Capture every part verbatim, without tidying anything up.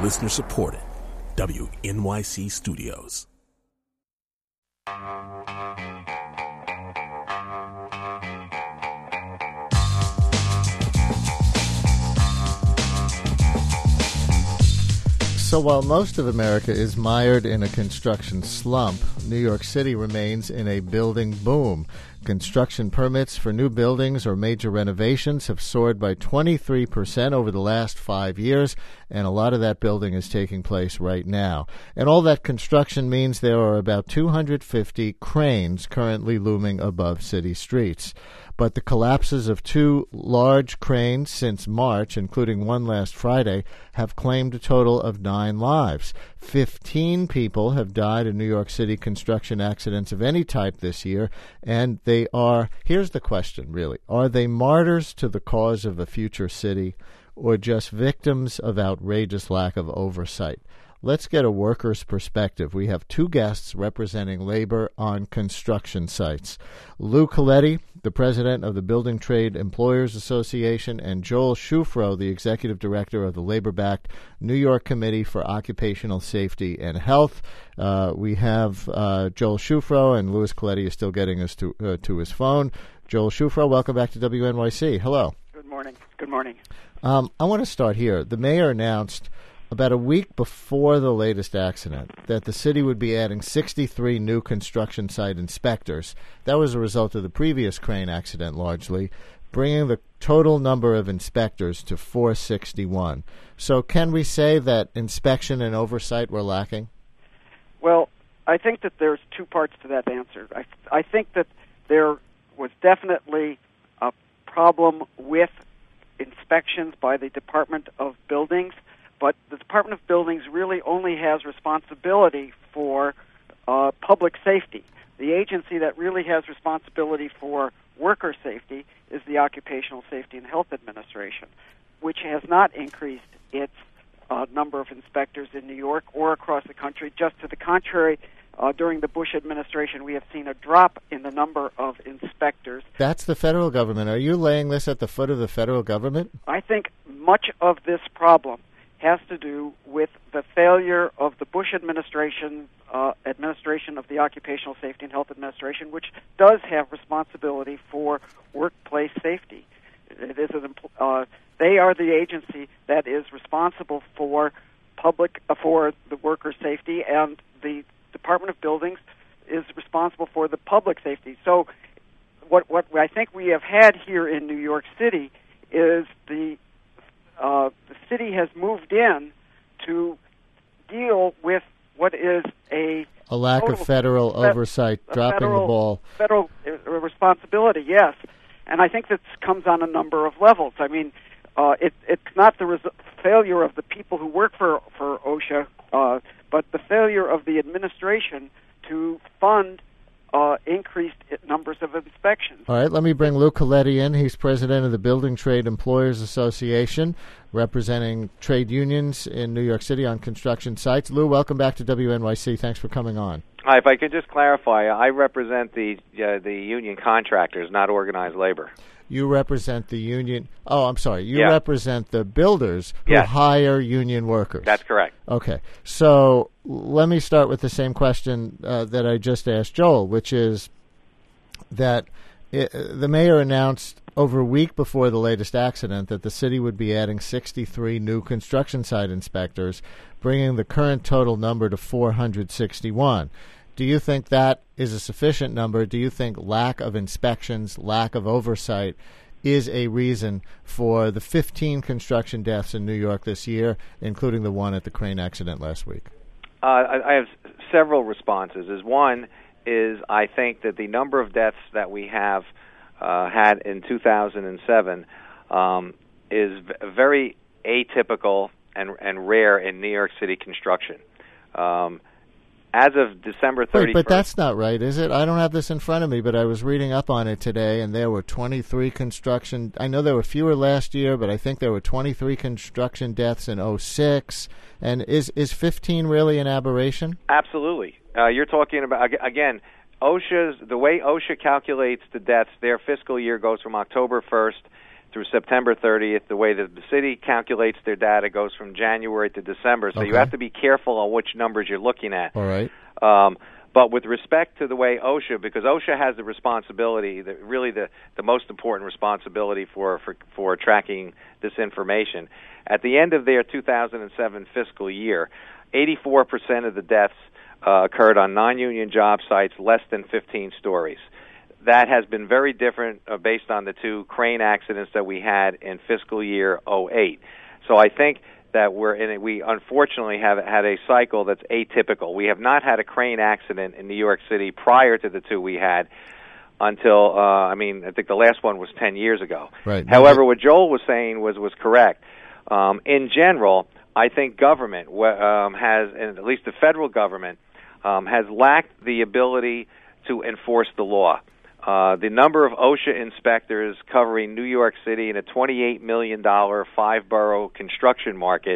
Listener supported. W N Y C Studios. So while most of America is mired in a construction slump, New York City remains in a building boom. Construction permits for new buildings or major renovations have soared by twenty-three percent over the last five years, and a lot of that building is taking place right now. And all that construction means there are about two hundred fifty cranes currently looming above city streets. But the collapses of two large cranes since March, including one last Friday, have claimed a total of nine lives. Fifteen people have died in New York City construction accidents of any type this year, and they are, here's the question really, are they martyrs to the cause of a future city or just victims of outrageous lack of oversight? Let's get a worker's perspective. We have two guests representing labor on construction sites. Lou Coletti, the president of the Building Trade Employers Association, and Joel Shufro, the executive director of the labor-backed New York Committee for Occupational Safety and Health. Uh, we have uh, Joel Shufro, and Louis Coletti is still getting us to, uh, to his phone. Joel Shufro, welcome back to W N Y C. Hello. Good morning. Good morning. Um, I want to start here. The mayor announced about a week before the latest accident that the city would be adding sixty-three new construction site inspectors. That was a result of the previous crane accident largely, bringing the total number of inspectors to four hundred sixty-one. So can we say that inspection and oversight were lacking? Well, I think that there's two parts to that answer. I, I think that there was definitely a problem with inspections by the Department of Buildings, but the Department of Buildings really only has responsibility for uh, public safety. The agency that really has responsibility for worker safety is the Occupational Safety and Health Administration, which has not increased its uh, number of inspectors in New York or across the country. Just to the contrary, uh, during the Bush administration, we have seen a drop in the number of inspectors. That's the federal government. Are you laying this at the foot of the federal government? I think much of this problem has to do with the failure of the Bush administration, uh, administration of the Occupational Safety and Health Administration, which does have responsibility for workplace safety. It is an, uh, they are the agency that is responsible for public uh, for the worker safety, and the Department of Buildings is responsible for the public safety. So, what what I think we have had here in New York City is the Uh, the city has moved in to deal with what is a a lack of federal fe- oversight, dropping federal, the ball. Federal uh, responsibility, yes, and I think this comes on a number of levels. I mean, uh, it, it's not the res- failure of the people who work for for OSHA, uh, but the failure of the administration to fund Uh, increased numbers of inspections. All right, let me bring Lou Coletti in. He's president of the Building Trade Employers Association, representing trade unions in New York City on construction sites. Lou, welcome back to W N Y C. Thanks for coming on. Hi, if I could just clarify, I represent the uh, the union contractors, not organized labor. You represent the union. Oh, I'm sorry. You yeah. represent the builders who yes. hire union workers. That's correct. Okay. So let me start with the same question uh, that I just asked Joel, which is that it, the mayor announced over a week before the latest accident that the city would be adding sixty-three new construction site inspectors, bringing the current total number to four hundred sixty-one. Do you think that is a sufficient number? Do you think lack of inspections, lack of oversight is a reason for the fifteen construction deaths in New York this year, including the one at the crane accident last week? Uh, I, I have several responses. Is one is I think that the number of deaths that we have uh, had in two thousand seven um, is v- very atypical and, and rare in New York City construction. Um, As of December thirty-first. Wait, but that's not right, is it? I don't have this in front of me, but I was reading up on it today, and there were twenty-three construction. I know there were fewer last year, but I think there were twenty-three construction deaths in oh six. And is is fifteen really an aberration? Absolutely. Uh, you're talking about, again, OSHA's, the way OSHA calculates the deaths, their fiscal year goes from October first through September thirtieth. The way that the city calculates their data goes from January to December, so okay. you have to be careful on which numbers you're looking at. All right. Um, but with respect to the way OSHA, because OSHA has the responsibility, the, really the, the most important responsibility for, for, for tracking this information, at the end of their two thousand seven fiscal year, eighty-four percent of the deaths uh, occurred on non-union job sites less than fifteen stories. That has been very different uh, based on the two crane accidents that we had in fiscal year oh eight. So I think that we're in a, we unfortunately have had a cycle that's atypical. We have not had a crane accident in New York City prior to the two we had until, uh, I mean, I think the last one was ten years ago. Right. However, what Joel was saying was, was correct. Um, in general, I think government um, has, and at least the federal government, um, has lacked the ability to enforce the law. Uh, the number of OSHA inspectors covering New York City in a twenty-eight million dollars five-borough construction market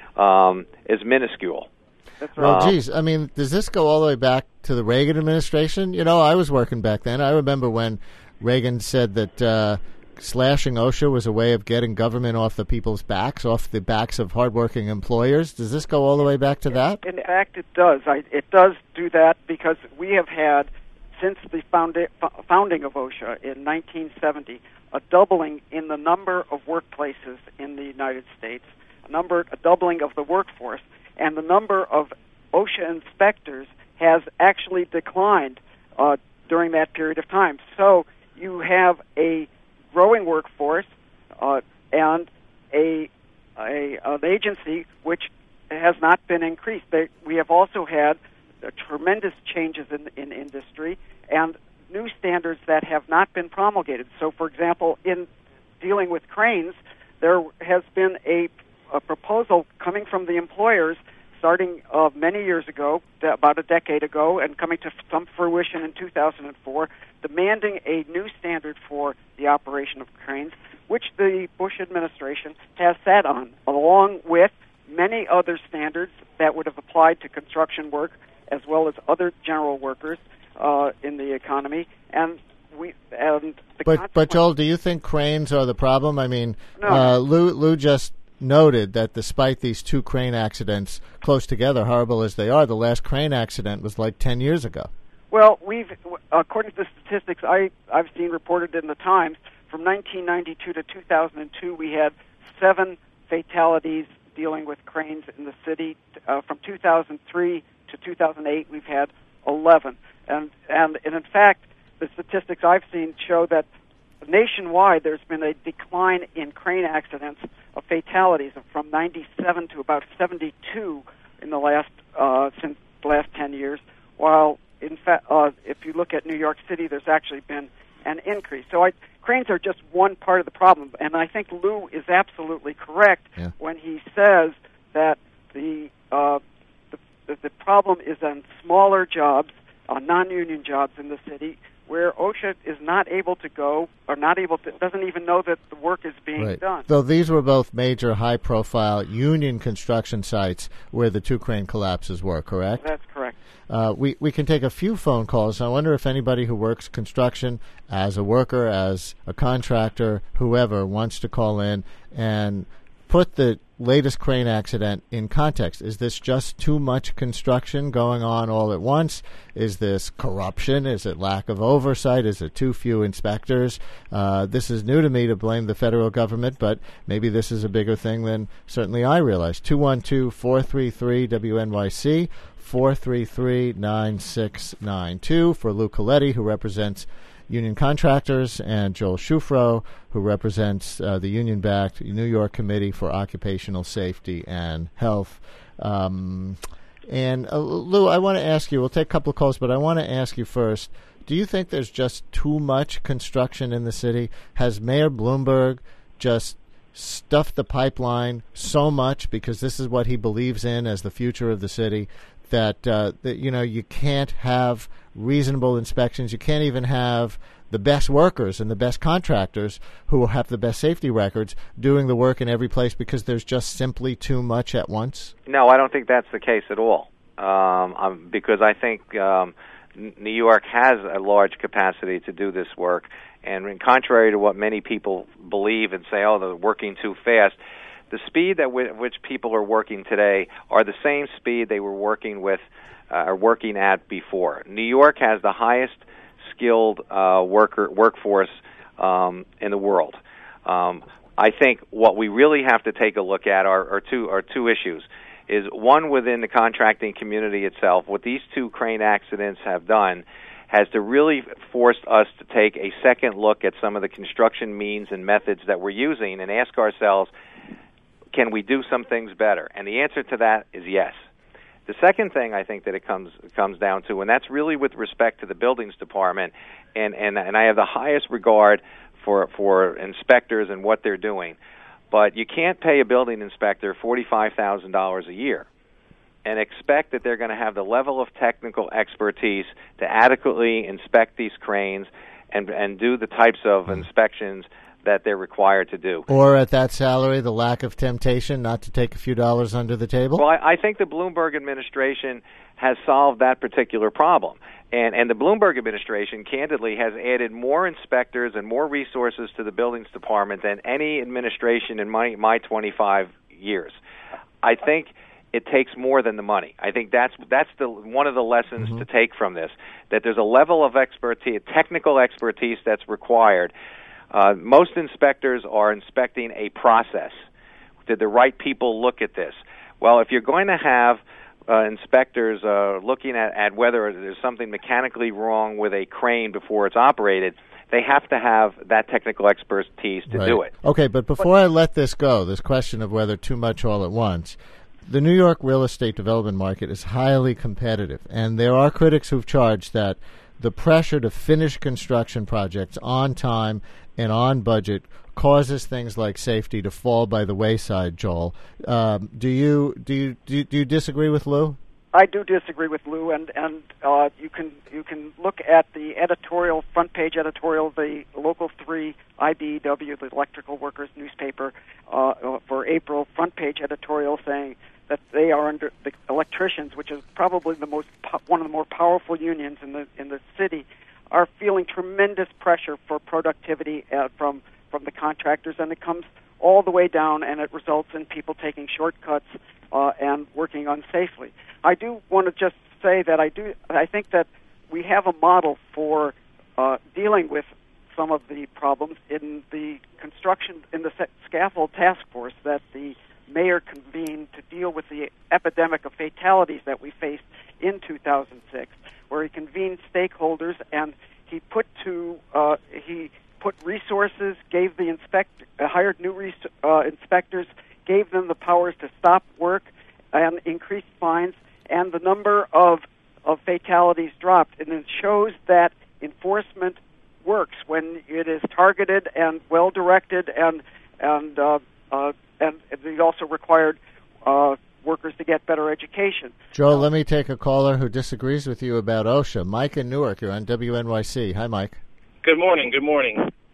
um, is minuscule. That's right. Well, Um, geez, I mean, does this go all the way back to the Reagan administration? You know, I was working back then. I remember when Reagan said that uh, slashing OSHA was a way of getting government off the people's backs, off the backs of hardworking employers. Does this go all the way back to that? In fact, it does. I, it does do that because we have had, since the founda- founding of OSHA in nineteen seventy, a doubling in the number of workplaces in the United States, a number, a doubling of the workforce, and the number of OSHA inspectors has actually declined uh, during that period of time. So you have a growing workforce uh, and a, a an agency which has not been increased. They, we have also had uh, tremendous changes in in industry and new standards that have not been promulgated. So, for example, in dealing with cranes, there has been a, a proposal coming from the employers starting uh, many years ago, about a decade ago, and coming to some fruition in two thousand four, demanding a new standard for the operation of cranes, which the Bush administration has sat on, along with many other standards that would have applied to construction work as well as other general workers uh, in the economy. And we and the but but Joel, do you think cranes are the problem? I mean, no. uh, Lou Lou just noted that despite these two crane accidents close together, horrible as they are, the last crane accident was like ten years ago. Well, we've according to the statistics I I've seen reported in the Times, from nineteen ninety-two to two thousand two, we had seven fatalities dealing with cranes in the city. Uh, from two thousand three to two thousand eight, we've had eleven. And, and, and in fact, the statistics I've seen show that nationwide there's been a decline in crane accidents of fatalities from ninety-seven to about seventy-two in the last uh, since the last ten years. While in fact, uh, if you look at New York City, there's actually been an increase. So I, cranes are just one part of the problem, and I think Lou is absolutely correct yeah. when he says that the, uh, the the problem is on smaller jobs, on non-union jobs in the city, where OSHA is not able to go, or not able to, doesn't even know that the work is being right. done. So these were both major, high-profile union construction sites where the two crane collapses were, correct? That's correct. Uh, we, we can take a few phone calls. I wonder if anybody who works construction as a worker, as a contractor, whoever, wants to call in and put the latest crane accident in context. Is this just too much construction going on all at once? Is this corruption? Is it lack of oversight? Is it too few inspectors? Uh, this is new to me to blame the federal government, but maybe this is a bigger thing than certainly I realize. two one two, four three three, W N Y C, four three three, nine six nine two for Lou Coletti, who represents union contractors, and Joel Shufro, who represents uh, the union-backed New York Committee for Occupational Safety and Health. Um, and uh, Lou, I want to ask you, we'll take a couple of calls, but I want to ask you first, do you think there's just too much construction in the city? Has Mayor Bloomberg just stuffed the pipeline so much because this is what he believes in as the future of the city, that, uh, that you know, you can't have reasonable inspections. You can't even have the best workers and the best contractors who have the best safety records doing the work in every place because there's just simply too much at once? No, I don't think that's the case at all. Um, um, because I think um, New York has a large capacity to do this work, And contrary to what many people believe and say, oh, they're working too fast, the speed at w- which people are working today are the same speed they were working with uh, or working at before. New York has the highest skilled uh, worker workforce um, in the world. Um, I think what we really have to take a look at are, are two are two issues. Is one within the contracting community itself. What these two crane accidents have done has to really forced us to take a second look at some of the construction means and methods that we're using and ask ourselves, can we do some things better? And the answer to that is yes. The second thing I think that it comes comes down to, and that's really with respect to the buildings department, and, and, and I have the highest regard for, for inspectors and what they're doing, but you can't pay a building inspector forty-five thousand dollars a year and expect that they're going to have the level of technical expertise to adequately inspect these cranes and and do the types of inspections that they're required to do. Or at that salary, the lack of temptation not to take a few dollars under the table? Well, I, I think the Bloomberg administration has solved that particular problem. And, and the Bloomberg administration, candidly, has added more inspectors and more resources to the buildings department than any administration in my, my twenty-five years. I think it takes more than the money. I think that's that's the one of the lessons mm-hmm. to take from this, that there's a level of expertise, technical expertise that's required. Uh, most inspectors are inspecting a process. Did the right people look at this? Well, if you're going to have uh, inspectors uh, looking at, at whether there's something mechanically wrong with a crane before it's operated, they have to have that technical expertise to right. do it. Okay, but before I let this go, this question of whether too much all at once, the New York real estate development market is highly competitive, and there are critics who've charged that the pressure to finish construction projects on time and on budget causes things like safety to fall by the wayside. Joel, um, do you do you do you, do you disagree with Lou? I do disagree with Lou, and and uh, you can you can look at the editorial front page editorial of the Local three I B E W, the Electrical Workers newspaper, uh, for April, front page editorial saying that they are under the electricians, which is probably the most po- one of the more powerful unions in the in the city, are feeling tremendous pressure for productivity uh, from from the contractors, and it comes all the way down, and it results in people taking shortcuts uh, and working unsafely. I do want to just say that I do I think that we have a model for uh, dealing with some of the problems in the construction in the scaffold task force that the mayor convened to deal with the epidemic of fatalities that we faced in two thousand six, where he convened stakeholders and he put to uh, he put resources, gave the inspect uh, hired new res- uh, inspectors, gave them the powers to stop work and increased fines, and the number of of fatalities dropped. And it shows that enforcement works when it is targeted and well directed, and and uh, uh, and it also required uh, workers to get better education. Joe, let me take a caller who disagrees with you about OSHA. Mike in Newark, you're on W N Y C. Hi, Mike. Good morning. Good morning.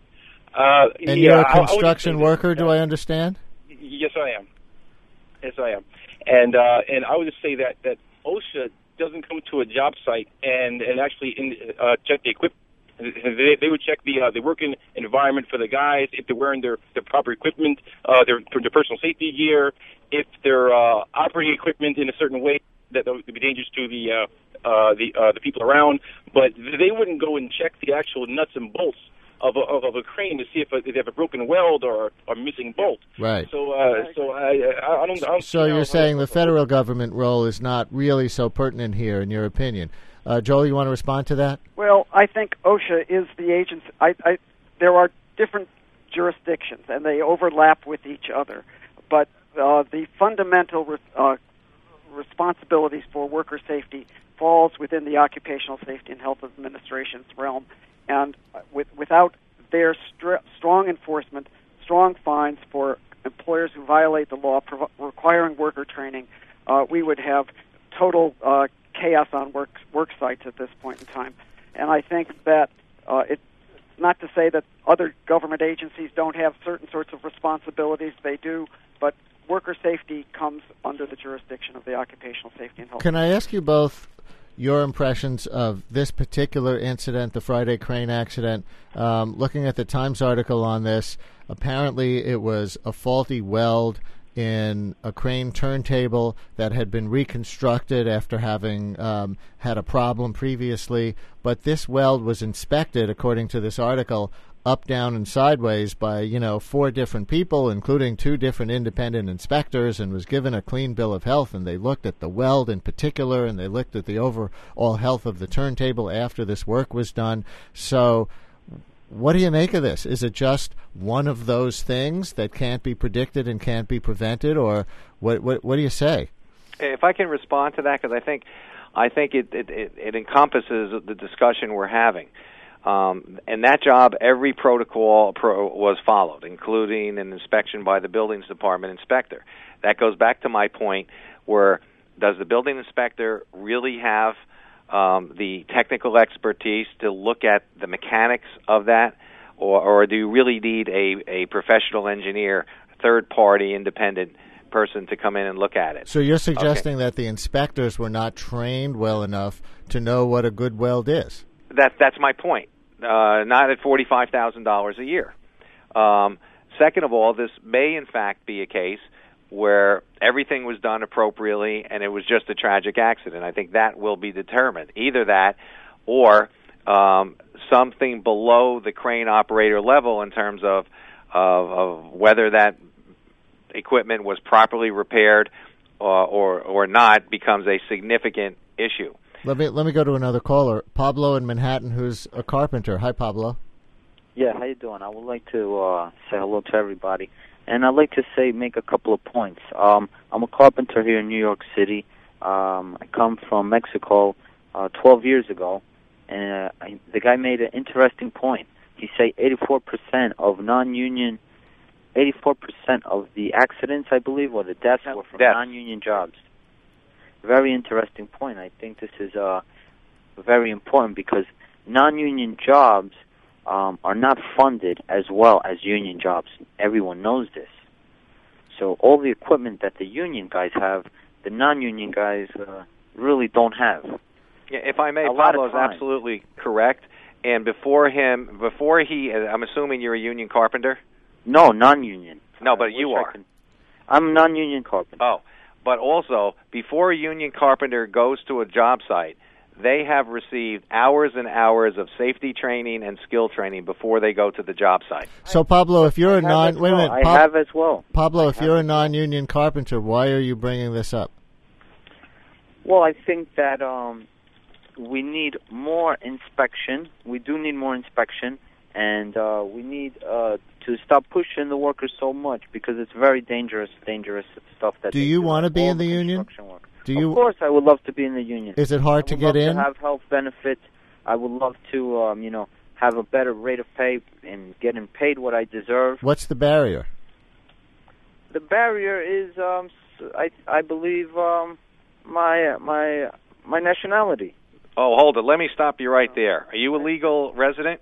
Uh, and yeah, you're a construction I, I worker, that, do I understand? Yes, I am. Yes, I am. And uh, and I would just say that, that OSHA doesn't come to a job site and, and actually in, uh, check the equipment. They, they would check the uh, the working environment for the guys, if they're wearing their, their proper equipment, uh, their, their personal safety gear, if they're uh, operating equipment in a certain way that would be dangerous to the uh, uh, the uh, the people around. But they wouldn't go and check the actual nuts and bolts of a, of, of a crane to see if, a, if they have a broken weld or a missing bolt. Right. So uh, so I, I, I don't. I don't so you're how, saying how, the federal government role is not really so pertinent here, in your opinion. Uh, Joel, you want to respond to that? Well, I think OSHA is the agency. I, I, there are different jurisdictions, and they overlap with each other. But uh, the fundamental re- uh, responsibilities for worker safety falls within the Occupational Safety and Health Administration's realm. And with, without their str- strong enforcement, strong fines for employers who violate the law prov- requiring worker training, uh, we would have total uh, chaos on work work sites at this point in time. And I think that uh, it's not to say that other government agencies don't have certain sorts of responsibilities. They do, but worker safety comes under the jurisdiction of the Occupational Safety and Health. Can I ask you both, your impressions of this particular incident, the Friday crane accident. Um, looking at the Times article on this, apparently it was a faulty weld in a crane turntable that had been reconstructed after having um, had a problem previously. But this weld was inspected, according to this article, up, down, and sideways by, you know, four different people, including two different independent inspectors, and was given a clean bill of health. And they looked at the weld in particular, and they looked at the overall health of the turntable after this work was done. So what do you make of this? Is it just one of those things that can't be predicted and can't be prevented, or what? What, what do you say? If I can respond to that, because I think, I think it, it, it, it encompasses the discussion we're having. Um, in that job, every protocol pro was followed, including an inspection by the buildings department inspector. That goes back to my point, where does the building inspector really have um, the technical expertise to look at the mechanics of that, or, or do you really need a, a professional engineer, third-party, independent person to come in and look at it? So you're suggesting okay. that the inspectors were not trained well enough to know what a good weld is? That, that's my point. Uh, not at forty-five thousand dollars a year. Um, second of all, this may in fact be a case where everything was done appropriately and it was just a tragic accident. I think that will be determined. Either that or um, something below the crane operator level in terms of, of, of whether that equipment was properly repaired or, or, or not becomes a significant issue. Let me let me go to another caller, Pablo in Manhattan, who's a carpenter. Hi, Pablo. Yeah, how you doing? I would like to uh, say hello to everybody, and I'd like to say make a couple of points. Um, I'm a carpenter here in New York City. Um, I come from Mexico uh, twelve years ago, and uh, I, the guy made an interesting point. He said eighty-four percent of non-union, eighty-four percent of the accidents, I believe, or the deaths were from Death. non-union jobs. Very interesting point. I think this is uh, very important because non-union jobs um, are not funded as well as union jobs. Everyone knows this. So all the equipment that the union guys have, the non-union guys uh, really don't have. Yeah, if I may, a lot Pablo of is time. absolutely correct. And before him, before he, I'm assuming you're a union carpenter? No, non-union. No, but I you wish I are. could- I'm a non-union carpenter. Oh. But also, before a union carpenter goes to a job site, they have received hours and hours of safety training and skill training before they go to the job site. So, Pablo, if you're I a non, have wait a as well. minute, I have as well. Pablo, I if have you're a as well. non-union carpenter, why are you bringing this up? Well, I think that um, we need more inspection. We do need more inspection, and uh, we need uh, to stop pushing the workers so much because it's very dangerous, dangerous stuff that Do they you do, want to be all in the union? construction work. Do you? Of course, I would love to be in the union. Is it hard I to would get love in? to have health benefits. I would love to, um, you know, have a better rate of pay and getting paid what I deserve. What's the barrier? The barrier is, um, s- I, I believe, um, my my my nationality. Oh, hold it. Let me stop you right there. Are you a legal resident?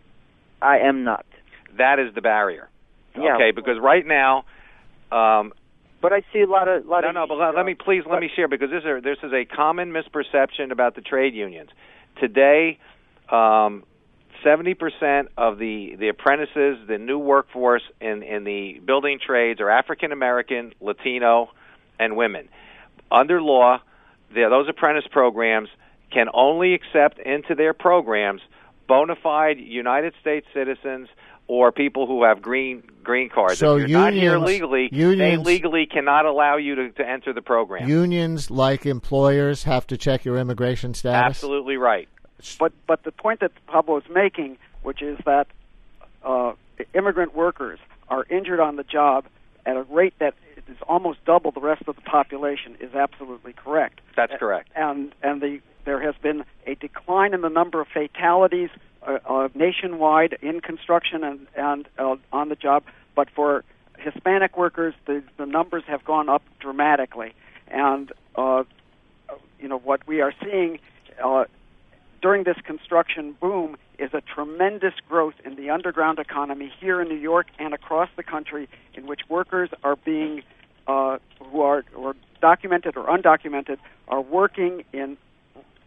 I am not. That is the barrier. Yeah. Okay, because right now, um, But I see a lot of lot no, of. no. But let, let me please let but- me share because this is this is a common misperception about the trade unions today. Um, Seventy percent of the the apprentices, the new workforce in in the building trades, are African American, Latino, and women. Under law, the, those apprentice programs can only accept into their programs bona fide United States citizens or people who have green green cards. So if you're not here unions- legally, they unions- legally cannot allow you to, to enter the program. Unions, like employers, have to check your immigration status? Absolutely right. But but the point that Pablo is making, which is that uh, immigrant workers are injured on the job at a rate that is almost double the rest of the population, is absolutely correct. That's correct. And and the there has been a decline in the number of fatalities uh, uh, nationwide in construction and and uh, on the job. But for Hispanic workers, the the numbers have gone up dramatically. And uh, you know what we are seeing. Uh, during this construction boom is a tremendous growth in the underground economy here in New York and across the country, in which workers are being, uh, who are or documented or undocumented, are working in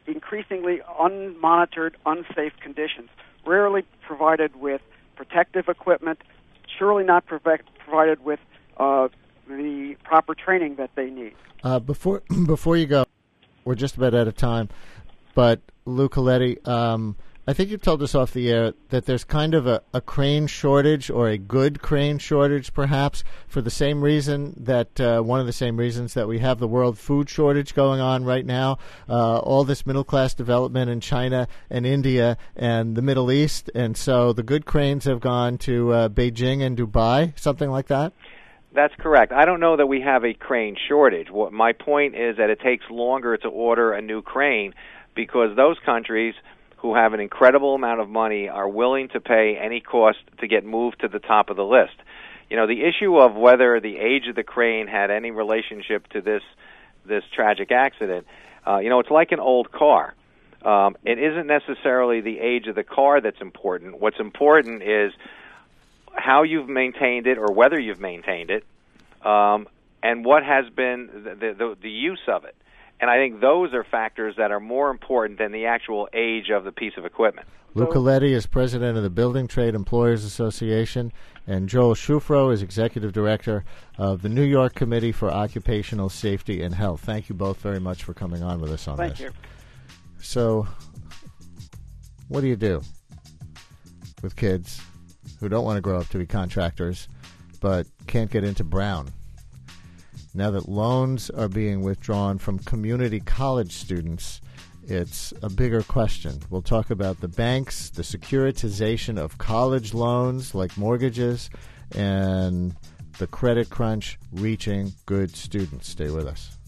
increasingly unmonitored, unsafe conditions, rarely provided with protective equipment, surely not prov- provided with uh, the proper training that they need. Uh, before before you go, we're just about out of time, but Lou Coletti, um, I think you told us off the air that there's kind of a, a crane shortage, or a good crane shortage, perhaps, for the same reason that uh, one of the same reasons that we have the world food shortage going on right now. Uh, all this middle class development in China and India and the Middle East, and so the good cranes have gone to uh, Beijing and Dubai, something like that. That's correct. I don't know that we have a crane shortage. What my point is that it takes longer to order a new crane because those countries who have an incredible amount of money are willing to pay any cost to get moved to the top of the list. You know, the issue of whether the age of the crane had any relationship to this this tragic accident, uh, you know, it's like an old car. Um, it isn't necessarily the age of the car that's important. What's important is how you've maintained it, or whether you've maintained it, um, and what has been the, the, the use of it. And I think those are factors that are more important than the actual age of the piece of equipment. Lou Coletti is president of the Building Trade Employers Association, and Joel Shufro is executive director of the New York Committee for Occupational Safety and Health. Thank you both very much for coming on with us on Thank this. you. So, what do you do with kids who don't want to grow up to be contractors but can't get into Brown? Now that loans are being withdrawn from community college students, it's a bigger question. We'll talk about the banks, the securitization of college loans like mortgages, and the credit crunch reaching good students. Stay with us.